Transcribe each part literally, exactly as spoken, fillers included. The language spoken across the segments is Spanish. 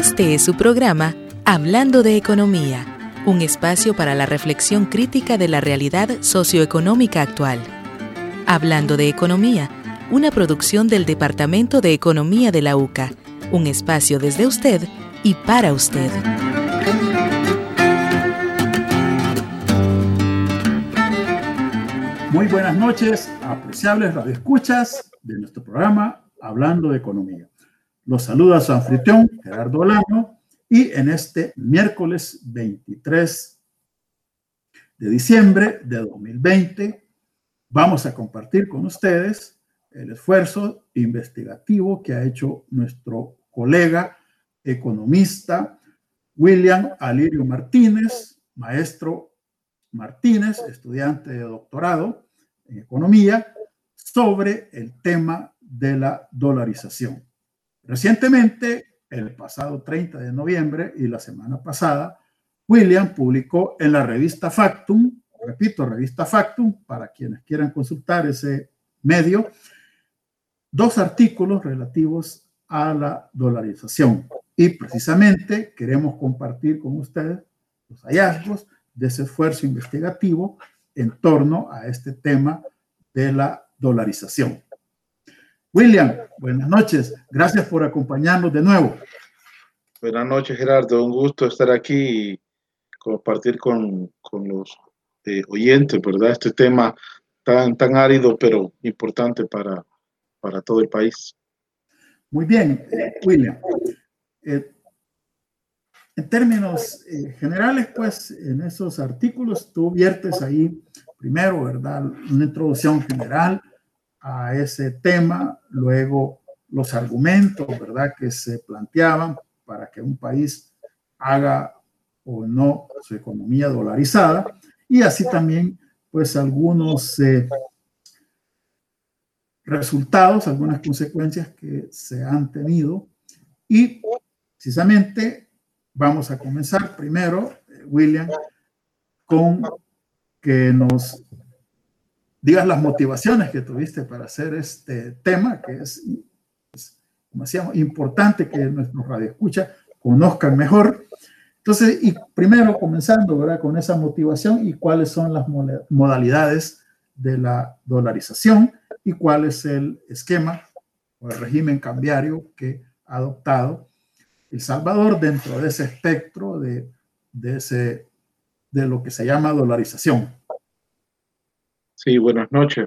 Este es su programa Hablando de Economía, un espacio para la reflexión crítica de la realidad socioeconómica actual. Hablando de Economía, una producción del Departamento de Economía de la U C A, un espacio desde usted y para usted. Muy buenas noches, apreciables radioescuchas de nuestro programa Hablando de Economía. Los saluda su anfitrión, Gerardo Olano, y en este miércoles veintitrés de diciembre de dos mil veinte vamos a compartir con ustedes el esfuerzo investigativo que ha hecho nuestro colega economista William Alirio Martínez, maestro Martínez, estudiante de doctorado en economía, sobre el tema de la dolarización. Recientemente, el pasado treinta de noviembre y la semana pasada, William publicó en la revista Factum, repito, revista Factum, para quienes quieran consultar ese medio, dos artículos relativos a la dolarización. Y precisamente queremos compartir con ustedes los hallazgos de ese esfuerzo investigativo en torno a este tema de la dolarización. William, buenas noches. Gracias por acompañarnos de nuevo. Buenas noches, Gerardo. Un gusto estar aquí y compartir con, con los eh, oyentes, ¿verdad? Este tema tan, tan árido, pero importante para, para todo el país. Muy bien, eh, William. Eh, en términos eh, generales, pues, en esos artículos tú viertes ahí, primero, ¿verdad?, una introducción general a ese tema, luego los argumentos, ¿verdad?, que se planteaban para que un país haga o no su economía dolarizada, y así también, pues, algunos eh, resultados, algunas consecuencias que se han tenido. Y precisamente vamos a comenzar primero, eh, William, con que nos digas las motivaciones que tuviste para hacer este tema, que es, es como decíamos, importante que nuestros radioescuchas conozcan mejor. Entonces, y primero comenzando, ¿verdad?, con esa motivación y cuáles son las modalidades de la dolarización y cuál es el esquema o el régimen cambiario que ha adoptado El Salvador dentro de ese espectro de, de, ese, de lo que se llama dolarización. Sí, buenas noches.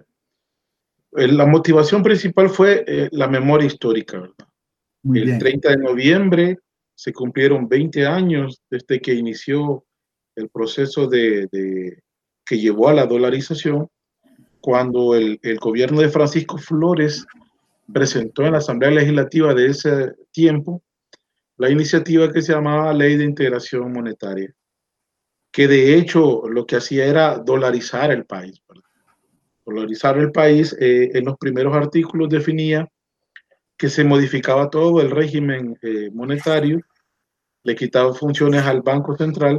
La motivación principal fue eh, la memoria histórica, ¿verdad? Muy el bien. treinta de noviembre se cumplieron veinte años desde que inició el proceso de, de, que llevó a la dolarización, cuando el, el gobierno de Francisco Flores presentó en la Asamblea Legislativa de ese tiempo la iniciativa que se llamaba Ley de Integración Monetaria, que de hecho lo que hacía era dolarizar el país, ¿verdad? Dolarizar el país, eh, en los primeros artículos definía que se modificaba todo el régimen eh, monetario, le quitaba funciones al Banco Central,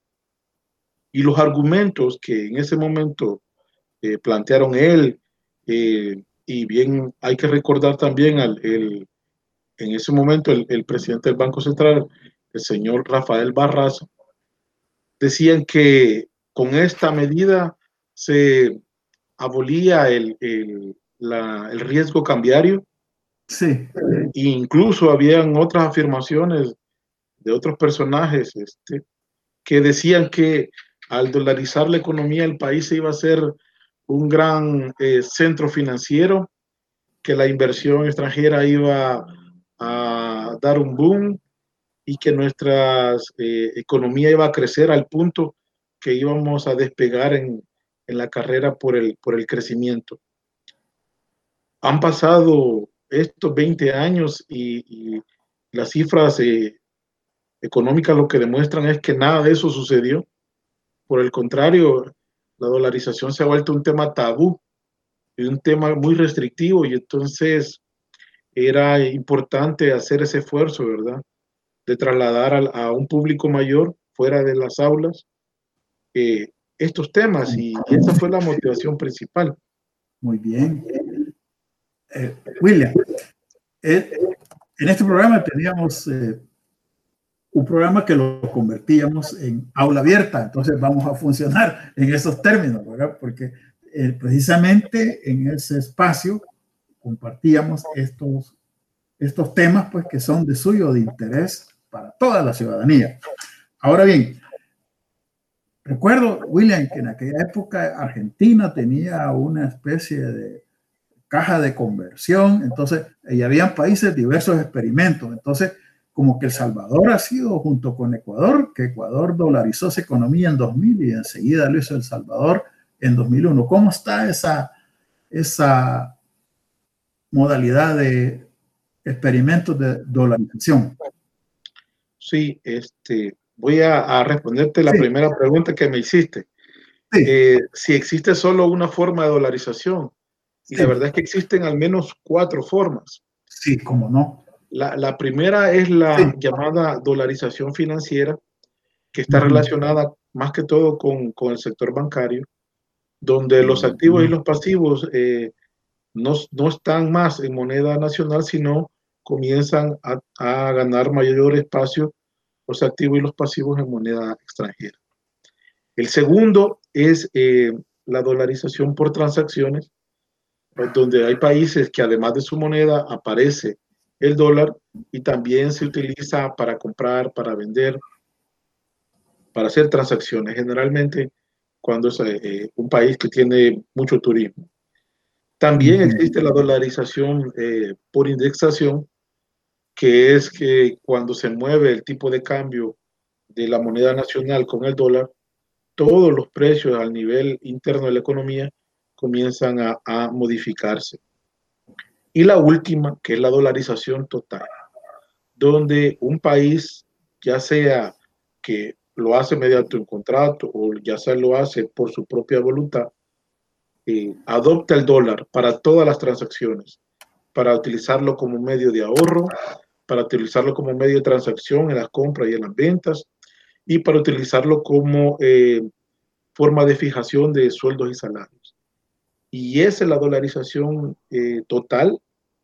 y los argumentos que en ese momento eh, plantearon él, eh, y bien hay que recordar también al, el, en ese momento el, el presidente del Banco Central, el señor Rafael Barraza, decían que con esta medida se abolía el, el, la, el riesgo cambiario. Sí. E incluso habían otras afirmaciones de otros personajes este, que decían que al dolarizar la economía el país se iba a ser un gran eh, centro financiero, que la inversión extranjera iba a dar un boom y que nuestra eh, economía iba a crecer al punto que íbamos a despegar en, en la carrera por el, por el crecimiento. Han pasado estos veinte años y, y las cifras eh, económicas lo que demuestran es que nada de eso sucedió. Por el contrario, la dolarización se ha vuelto un tema tabú y un tema muy restrictivo, y entonces era importante hacer ese esfuerzo, ¿verdad?, de trasladar a, a un público mayor fuera de las aulas eh, estos temas, y, y esa fue la motivación principal. Muy bien. Eh, William, eh, en este programa teníamos eh, un programa que lo convertíamos en aula abierta. Entonces vamos a funcionar en esos términos, ¿verdad? Porque eh, precisamente en ese espacio compartíamos estos, estos temas pues, que son de suyo de interés para toda la ciudadanía. Ahora bien, recuerdo, William, que en aquella época Argentina tenía una especie de caja de conversión, entonces, y habían países diversos experimentos, entonces, como que El Salvador ha sido junto con Ecuador, que Ecuador dolarizó su economía en dos mil y enseguida lo hizo El Salvador en dos mil uno. ¿Cómo está esa, esa modalidad de experimentos de dolarización? Sí, este, voy a, a responderte la Sí. primera pregunta que me hiciste. Sí. Eh, si existe solo una forma de dolarización, y Sí. la verdad es que existen al menos cuatro formas. Sí, cómo no. La, la primera es la Sí. llamada dolarización financiera, que está Uh-huh. relacionada más que todo con, con el sector bancario, donde los activos y los pasivos eh, no, no están más en moneda nacional, sino comienzan a, a ganar mayor espacio los activos y los pasivos en moneda extranjera. El segundo es eh, la dolarización por transacciones, donde hay países que además de su moneda aparece el dólar y también se utiliza para comprar, para vender, para hacer transacciones, generalmente cuando es eh, un país que tiene mucho turismo. También existe la dolarización eh, por indexación, que es que cuando se mueve el tipo de cambio de la moneda nacional con el dólar, todos los precios al nivel interno de la economía comienzan a, a modificarse. Y la última, que es la dolarización total, donde un país, ya sea que lo hace mediante un contrato o ya sea lo hace por su propia voluntad, eh, adopta el dólar para todas las transacciones, para utilizarlo como medio de ahorro, para utilizarlo como medio de transacción en las compras y en las ventas, y para utilizarlo como eh, forma de fijación de sueldos y salarios. Y esa es la dolarización eh, total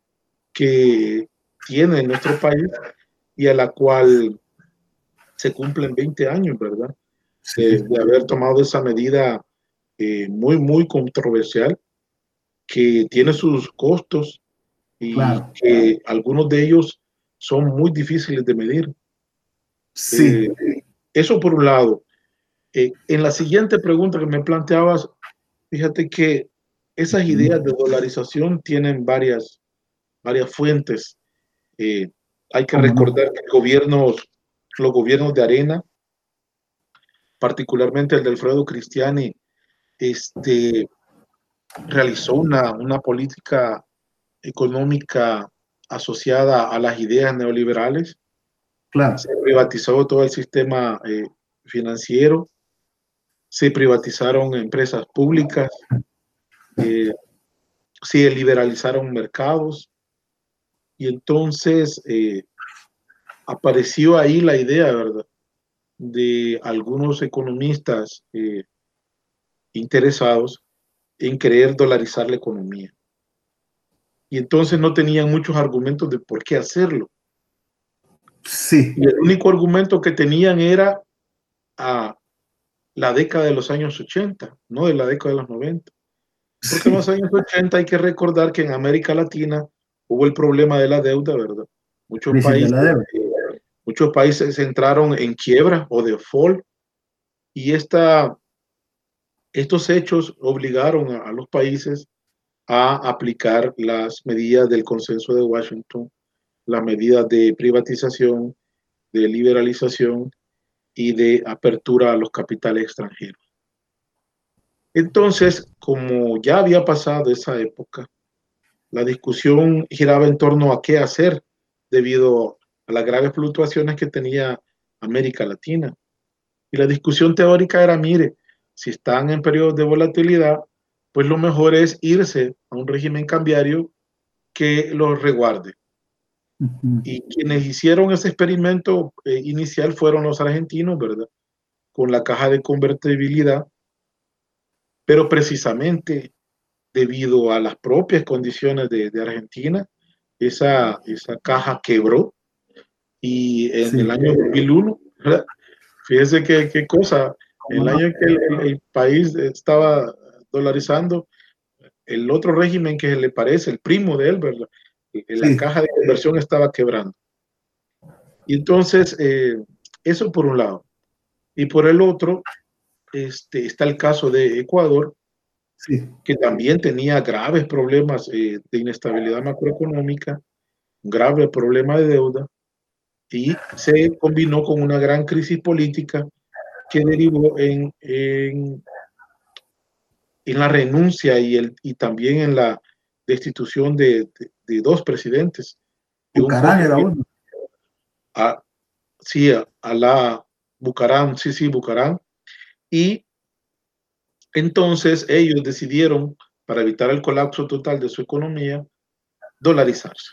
que tiene nuestro país y a la cual se cumplen veinte años, ¿verdad? Sí. De, de haber tomado esa medida eh, muy, muy controversial, que tiene sus costos y Claro. que algunos de ellos son muy difíciles de medir. Sí. Eh, eso por un lado. Eh, en la siguiente pregunta que me planteabas, fíjate que esas ideas de dolarización tienen varias, varias fuentes. Eh, hay que recordar no? que gobiernos, los gobiernos de Arena, particularmente el de Alfredo Cristiani, este, realizó una, una política económica asociada a las ideas neoliberales. Claro. Se privatizó todo el sistema eh, financiero, se privatizaron empresas públicas, eh, se liberalizaron mercados y entonces eh, apareció ahí la idea, ¿verdad?, de algunos economistas eh, interesados en querer dolarizar la economía. Y entonces no tenían muchos argumentos de por qué hacerlo. Sí. Y el único argumento que tenían era a la década de los años ochenta, no de la década de los noventa. Porque sí. En los años ochenta hay que recordar que en América Latina hubo el problema de la deuda, ¿verdad? Muchos Crisis países, de la deuda. eh, muchos países entraron en quiebra o default y esta, estos hechos obligaron a, a los países a aplicar las medidas del Consenso de Washington, las medidas de privatización, de liberalización y de apertura a los capitales extranjeros. Entonces, como ya había pasado esa época, la discusión giraba en torno a qué hacer debido a las graves fluctuaciones que tenía América Latina. Y la discusión teórica era, mire, si están en periodos de volatilidad, pues lo mejor es irse a un régimen cambiario que los resguarde. Uh-huh. Y quienes hicieron ese experimento eh, inicial fueron los argentinos, ¿verdad?, con la caja de convertibilidad, pero precisamente debido a las propias condiciones de, de Argentina, esa, esa caja quebró Y en Sí. el año dos mil uno, ¿verdad? Fíjese qué, qué cosa, el no? año en que el, el- el país estaba dolarizando, el otro régimen que le parece, el primo de él, ¿verdad? La Sí, caja de conversión estaba quebrando. Y entonces, eh, eso por un lado. Y por el otro, este, está el caso de Ecuador, sí. que también tenía graves problemas eh, de inestabilidad macroeconómica, un grave problema de deuda, y se combinó con una gran crisis política que derivó en, en, en la renuncia y, el, y también en la destitución de, de, de dos presidentes. De un Bucarán era que, uno. a, sí, a, a la Bucarán, sí, sí, Bucarán. Y entonces ellos decidieron, para evitar el colapso total de su economía, dolarizarse.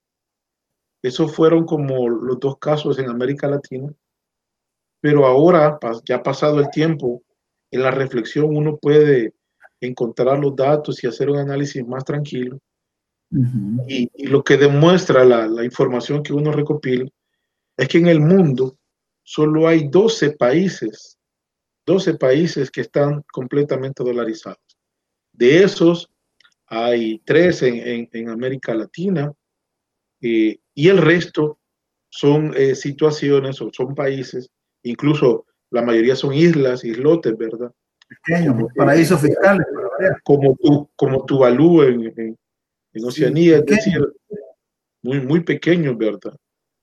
Esos fueron como los dos casos en América Latina, pero ahora, ya ha pasado el tiempo, en la reflexión uno puede encontrar los datos y hacer un análisis más tranquilo. Uh-huh. Y, y lo que demuestra la, la información que uno recopila es que en el mundo solo hay doce países, doce países que están completamente dolarizados. De esos, hay tres en, en, en América Latina, eh, y el resto son eh, situaciones o son países, incluso la mayoría son islas, islotes, ¿verdad? Pequeños, Como, eh, paraísos fiscales. como, tu, como Tuvalu en, en, en Sí, Oceanía, es decir, pequeños. muy, muy pequeños, ¿verdad?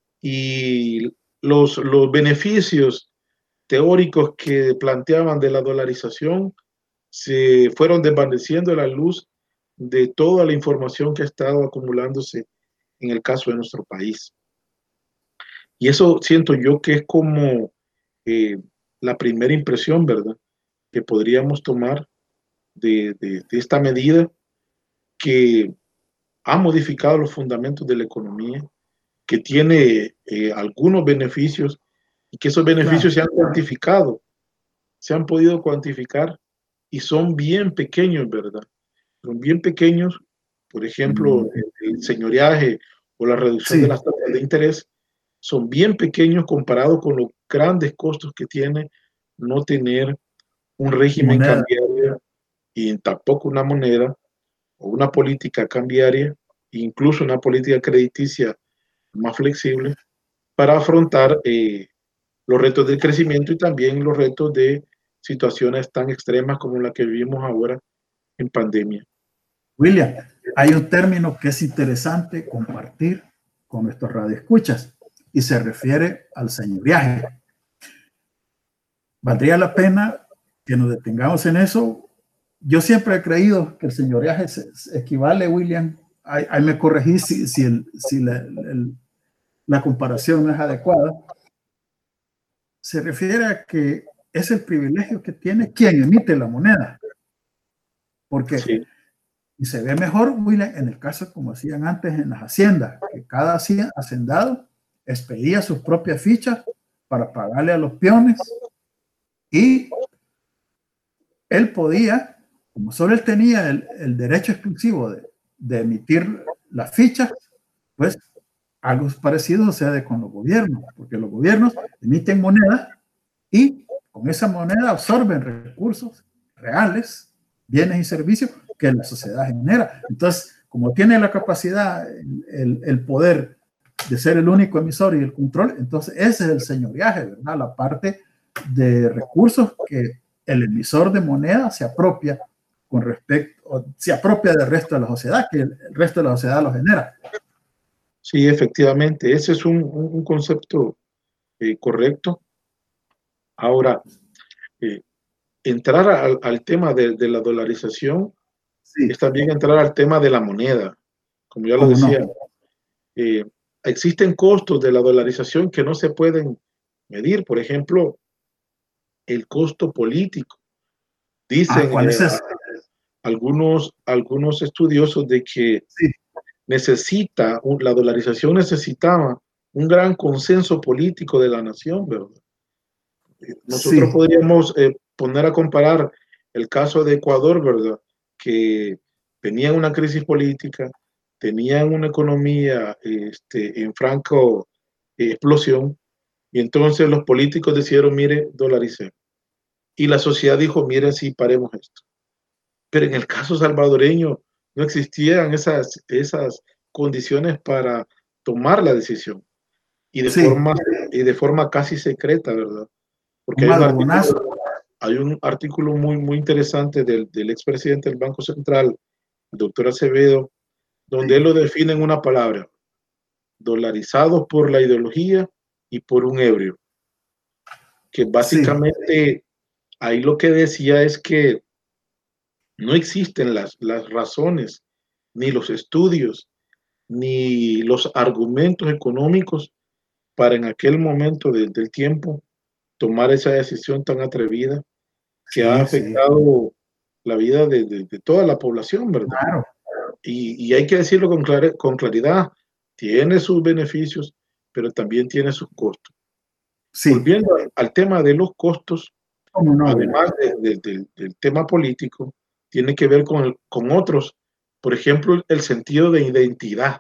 Y los, los beneficios teóricos que planteaban de la dolarización se fueron desvaneciendo a la luz de toda la información que ha estado acumulándose en el caso de nuestro país. Y eso siento yo que es como eh, la primera impresión, ¿verdad?, que podríamos tomar de, de, de esta medida que ha modificado los fundamentos de la economía, que tiene eh, algunos beneficios y que esos beneficios Claro. se han cuantificado, se han podido cuantificar y son bien pequeños, ¿verdad? Son bien pequeños, por ejemplo, Mm. el, el señoreaje o la reducción de Sí, las tasas de interés son bien pequeños comparado con los grandes costos que tiene no tener un régimen moneda. cambiario y tampoco una moneda o una política cambiaria, incluso una política crediticia más flexible para afrontar eh, los retos del crecimiento y también los retos de situaciones tan extremas como la que vivimos ahora en pandemia. William, hay un término que es interesante compartir con nuestros radioescuchas y se refiere al señoreaje. Valdría la pena que nos detengamos en eso. Yo siempre he creído que el señoreaje se, se equivale, William, ahí, ahí me corregí si, si, el, si la, el, la comparación no es adecuada. Se refiere a que es el privilegio que tiene quien emite la moneda. Porque Sí. y se ve mejor, William, en el caso como hacían antes en las haciendas, que cada hacendado expedía sus propias fichas para pagarle a los peones y él podía, como solo él tenía el, el derecho exclusivo de, de emitir las fichas, pues algo parecido sucede con los gobiernos, porque los gobiernos emiten moneda y con esa moneda absorben recursos reales, bienes y servicios que la sociedad genera. Entonces, como tiene la capacidad, el, el poder de ser el único emisor y el control, entonces ese es el señoreaje, ¿verdad? La parte de recursos que el emisor de moneda se apropia con respecto, se apropia del resto de la sociedad, que el resto de la sociedad lo genera. Sí, efectivamente, ese es un, un concepto eh, correcto. Ahora, eh, entrar al, al tema de, de la dolarización Sí. es también entrar al tema de la moneda. Como ya lo ¿Cómo decía, no? eh, existen costos de la dolarización que no se pueden medir. Por ejemplo, el costo político. Ah, Dicen ¿cuál eh, es ese? algunos, algunos estudiosos de que Sí. necesita, la dolarización necesitaba un gran consenso político de la nación, ¿verdad? Nosotros Sí. podríamos eh, poner a comparar el caso de Ecuador, ¿verdad?, que tenían una crisis política, tenían una economía este, en franco explosión. Y entonces los políticos decidieron, mire, dolaricemos. Y la sociedad dijo, mire, sí, paremos esto. Pero en el caso salvadoreño no existían esas, esas condiciones para tomar la decisión. Y de, sí. forma, y de forma casi secreta, ¿verdad? Porque hay un, artículo, hay un artículo muy, muy interesante del, del expresidente del Banco Central, el doctor Acevedo, donde sí. él lo define en una palabra: dolarizados por la ideología y por un ebrio. Que básicamente sí. ahí lo que decía es que no existen las, las razones, ni los estudios, ni los argumentos económicos para en aquel momento de, del tiempo tomar esa decisión tan atrevida que sí, ha afectado sí. la vida de, de, de toda la población, ¿verdad? Claro. Y, y hay que decirlo con, clar con claridad, tiene sus beneficios, pero también tiene sus costos. Sí. Volviendo al, al tema de los costos, no, además de, de, de, del tema político, tiene que ver con, con otros, por ejemplo, el sentido de identidad.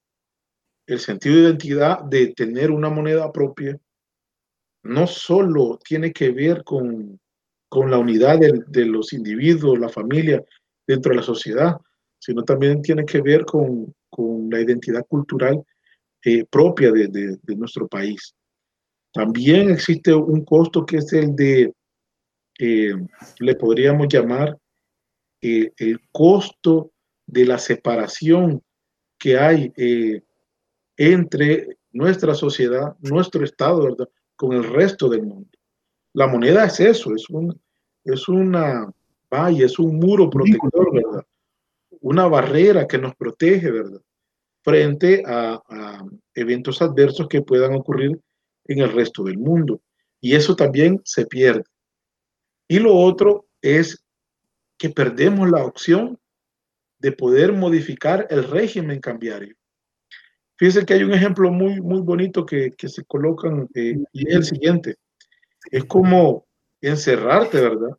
El sentido de identidad de tener una moneda propia no solo tiene que ver con, con la unidad de, de los individuos, la familia dentro de la sociedad, sino también tiene que ver con, con la identidad cultural eh, propia de, de, de nuestro país. También existe un costo que es el de, eh, le podríamos llamar eh, el costo de la separación que hay eh, entre nuestra sociedad, nuestro Estado, ¿verdad?, con el resto del mundo. La moneda es eso, es, un, es una valla, es un muro protector, ¿verdad? Una barrera que nos protege, ¿verdad?, frente a, a eventos adversos que puedan ocurrir en el resto del mundo. Y eso también se pierde. Y lo otro es que perdemos la opción de poder modificar el régimen cambiario. Fíjense que hay un ejemplo muy, muy bonito que, que se colocan eh, y es el siguiente. Es como encerrarte, ¿verdad?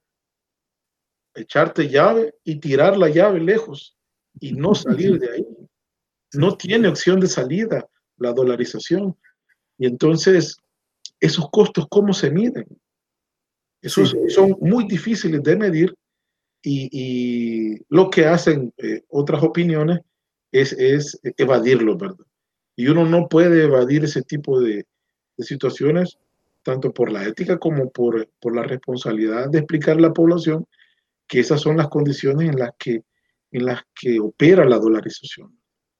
Echarte llave y tirar la llave lejos y no salir de ahí. No tiene opción de salida la dolarización. Y entonces, esos costos, ¿cómo se miden? Esos sí. son muy difíciles de medir y, y lo que hacen eh, otras opiniones es, es evadirlos, ¿verdad? Y uno no puede evadir ese tipo de, de situaciones, tanto por la ética como por, por la responsabilidad de explicar a la población que esas son las condiciones en las que, en las que opera la dolarización.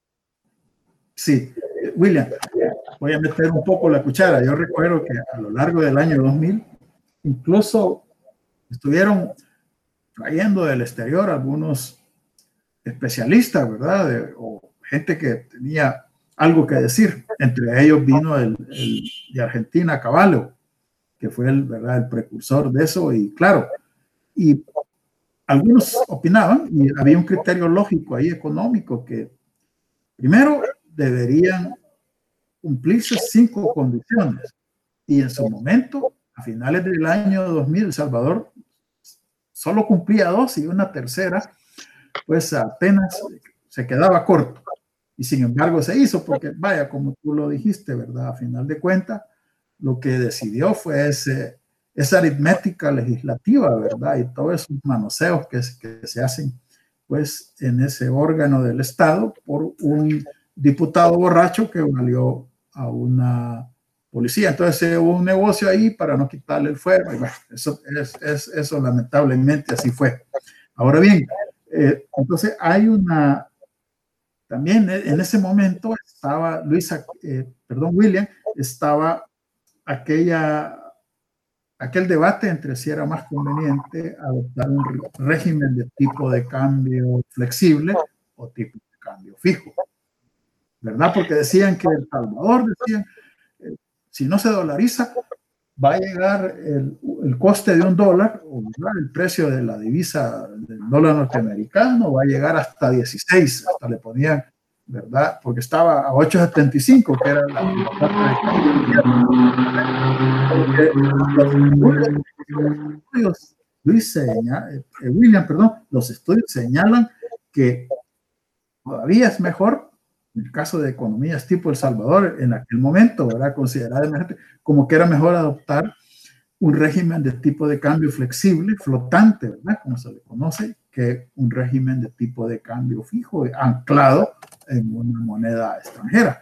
Sí, William, voy a meter un poco la cuchara. Yo recuerdo que a lo largo del año dos mil, incluso estuvieron trayendo del exterior algunos especialistas, ¿verdad? De, o gente que tenía algo que decir. Entre ellos vino el, el de Argentina, Cavallo, que fue el, ¿verdad?, el precursor de eso. Y claro, y algunos opinaban, y había un criterio lógico ahí económico, que primero deberían cumplirse cinco condiciones. Y en su momento, a finales del año dos mil, El Salvador solo cumplía dos y una tercera, pues apenas se quedaba corto. Y sin embargo se hizo porque, vaya, como tú lo dijiste, ¿verdad? A final de cuentas, lo que decidió fue ese, esa aritmética legislativa, ¿verdad? Y todos esos manoseos que, que se hacen, pues, en ese órgano del Estado por un diputado borracho que valió a una policía. Entonces hubo un negocio ahí para no quitarle el fuero. Y bueno, eso, es, es, eso lamentablemente así fue. Ahora bien, eh, entonces hay una... También en ese momento estaba Luisa, eh, perdón, William, estaba aquella, aquel debate entre si era más conveniente adoptar un régimen de tipo de cambio flexible o tipo de cambio fijo, ¿verdad? Porque decían que El Salvador, decían, eh, si no se dolariza, va a llegar el, el coste de un dólar, o el precio de la divisa del dólar norteamericano va a llegar hasta dieciséis, hasta le ponían, ¿verdad? Porque estaba a ocho setenta y cinco, que era la, los estudios, Luis señala, eh, William, perdón, los estudios señalan que todavía es mejor en el caso de economías tipo El Salvador, en aquel momento, ¿verdad? Considerada emergente, como que era mejor adoptar un régimen de tipo de cambio flexible, flotante, ¿verdad? Como se le conoce, que un régimen de tipo de cambio fijo, anclado en una moneda extranjera.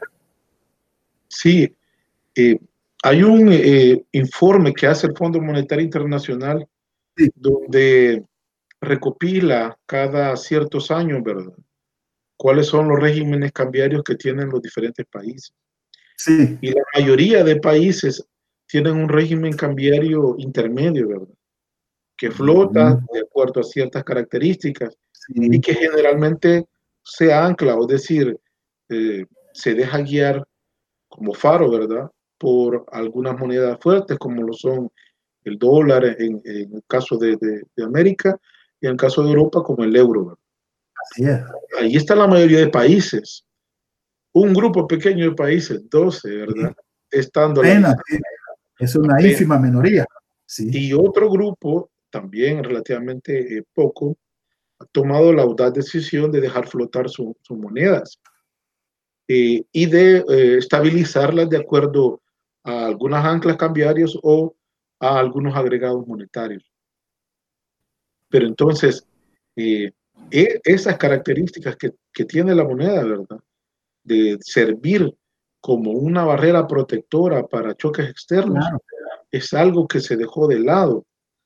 Sí, eh, hay un eh, informe que hace el Fondo Monetario Internacional, sí, donde recopila cada ciertos años, ¿verdad?, cuáles son los regímenes cambiarios que tienen los diferentes países. Sí. Y la mayoría de países tienen un régimen cambiario intermedio, ¿verdad?, que flota uh-huh. de acuerdo a ciertas características, sí, y que generalmente se ancla, es decir, eh, se deja guiar como faro, ¿verdad?, por algunas monedas fuertes, como lo son el dólar en, en el caso de, de, de América, y en el caso de Europa como el euro, ¿verdad? Así es. Ahí está la mayoría de países. Un grupo pequeño de países, doce, ¿verdad?, sí, estando Pena, sí. Es una Pena. ínfima minoría. Sí. Y otro grupo, también relativamente eh, poco, ha tomado la audaz decisión de dejar flotar sus su monedas eh, y de eh, estabilizarlas de acuerdo a algunas anclas cambiarias o a algunos agregados monetarios. Pero entonces, eh, e esas características que, que tiene la moneda, ¿verdad?, de servir como una barrera protectora para choques externos, claro, es algo que se dejó de lado.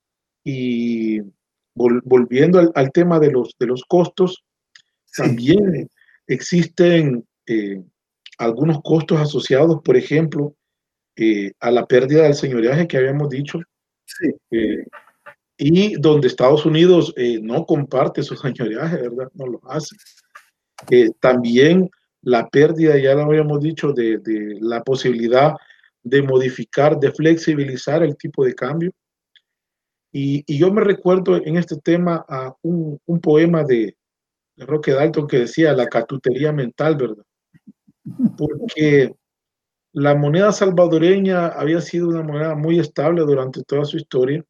Y vol volviendo al, al tema de los, de los costos, sí, también existen eh, algunos costos asociados, por ejemplo, eh, a la pérdida del señoreaje que habíamos dicho, sí, eh, y donde Estados Unidos eh, no comparte su señoreaje, ¿verdad? No lo hace. Eh, también la pérdida, ya lo habíamos dicho, de, de la posibilidad de modificar, de flexibilizar el tipo de cambio. Y, y yo me recuerdo en este tema a un, un poema de, de Roque Dalton que decía la catutería mental, ¿verdad? Porque la moneda salvadoreña había sido una moneda muy estable durante toda su historia.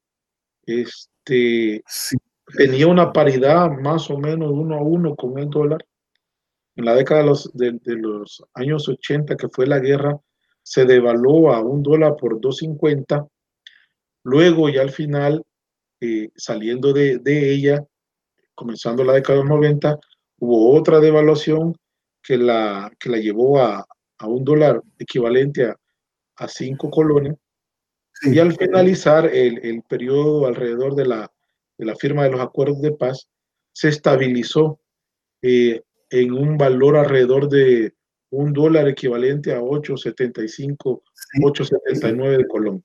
Este, sí, tenía una paridad más o menos uno a uno con el dólar. En la década de los, de, de los años ochenta, que fue la guerra, se devaluó a un dólar por dos cincuenta. Luego, ya al final, eh, saliendo de, de ella, comenzando la década de los noventa, hubo otra devaluación que la, que la llevó a, a un dólar equivalente a, a cinco colones. Sí. Y al finalizar el, el periodo alrededor de la, de la firma de los acuerdos de paz, se estabilizó eh, en un valor alrededor de un dólar equivalente a ocho setenta y cinco, sí, ocho setenta y nueve de Colón.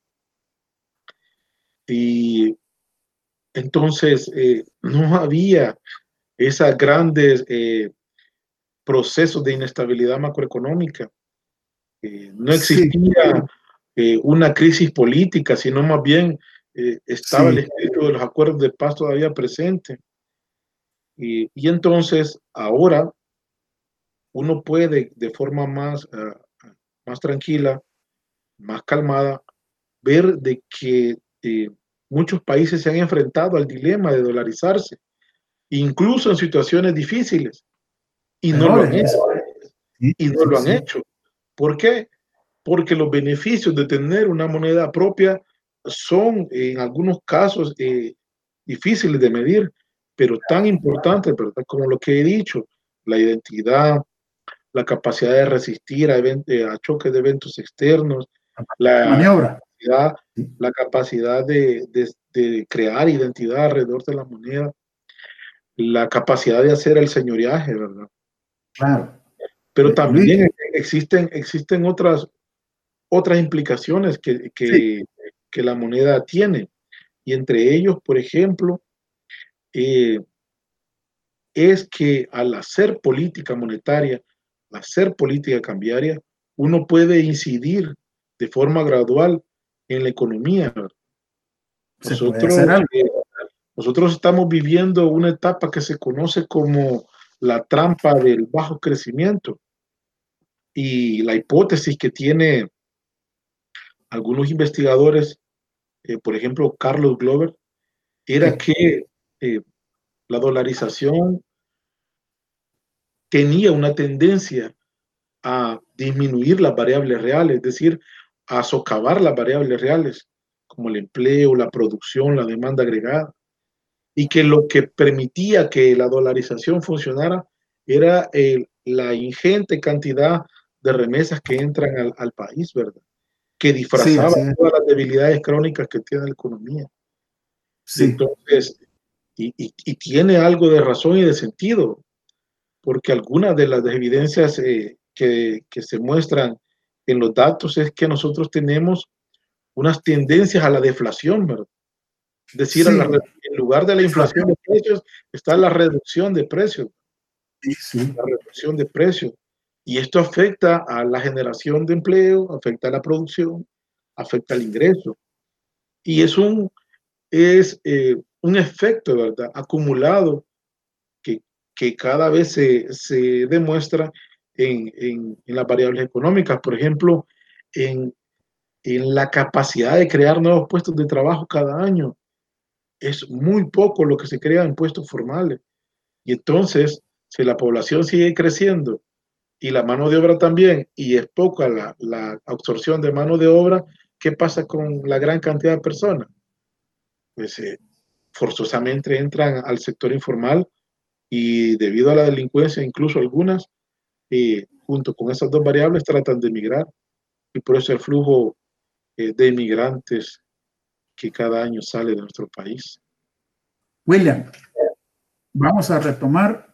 Y entonces eh, no había esos grandes eh, procesos de inestabilidad macroeconómica. Eh, no existía sí. eh, una crisis política, sino más bien eh, estaba sí. el espíritu de los acuerdos de paz todavía presente. Y, y entonces ahora uno puede de forma más, uh, más tranquila, más calmada, ver de que eh, muchos países se han enfrentado al dilema de dolarizarse, incluso en situaciones difíciles, y no lo han hecho. Y no lo han hecho. ¿Por qué? Porque los beneficios de tener una moneda propia son en algunos casos eh, difíciles de medir, pero tan importantes, ¿verdad?, como lo que he dicho, la identidad, la capacidad de resistir a, a choques de eventos externos, la maniobra, capacidad, la capacidad de, de, de crear identidad alrededor de la moneda, la capacidad de hacer el señoreaje, ¿verdad? Claro. Pero también existen, existen otras, otras implicaciones que, que, sí. que la moneda tiene. Y entre ellos, por ejemplo, eh, es que al hacer política monetaria, al hacer política cambiaria, uno puede incidir de forma gradual en la economía. Nosotros, eh, nosotros estamos viviendo una etapa que se conoce como la trampa del bajo crecimiento. Y la hipótesis que tiene algunos investigadores, eh, por ejemplo, Carlos Glover, era sí. que eh, la dolarización tenía una tendencia a disminuir las variables reales, es decir, a socavar las variables reales, como el empleo, la producción, la demanda agregada, y que lo que permitía que la dolarización funcionara era el, la ingente cantidad de remesas que entran al, al país, ¿verdad? Que disfrazaba sí, todas las debilidades crónicas que tiene la economía. Sí. Entonces, y, y, y tiene algo de razón y de sentido, porque algunas de las evidencias eh, que, que se muestran en los datos es que nosotros tenemos unas tendencias a la deflación, ¿verdad? Es decir, sí. a la, en lugar de la inflación de precios, está la reducción de precios. Sí, sí. La reducción de precios. Y esto afecta a la generación de empleo, afecta a la producción, afecta al ingreso. Y es un, es, eh, un efecto, ¿verdad?, acumulado que, que cada vez se, se demuestra en, en, en las variables económicas. Por ejemplo, en, en la capacidad de crear nuevos puestos de trabajo cada año. Es muy poco lo que se crea en puestos formales. Y entonces, si la población sigue creciendo y la mano de obra también, y es poca la, la absorción de mano de obra, ¿qué pasa con la gran cantidad de personas? Pues eh, forzosamente entran al sector informal y debido a la delincuencia, incluso algunas, eh, junto con esas dos variables, tratan de emigrar. Y por eso el flujo eh, de inmigrantes que cada año sale de nuestro país. William, vamos a retomar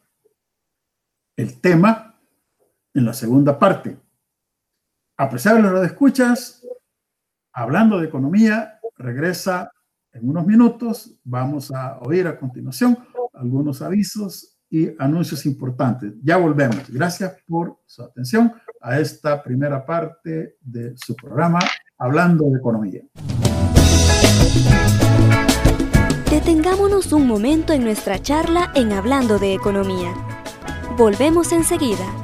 el tema en la segunda parte. Apreciables radioescuchas, hablando de economía, regresa en unos minutos. Vamos a oír a continuación algunos avisos y anuncios importantes. Ya volvemos. Gracias por su atención a esta primera parte de su programa Hablando de Economía. Detengámonos un momento en nuestra charla en Hablando de Economía. Volvemos enseguida.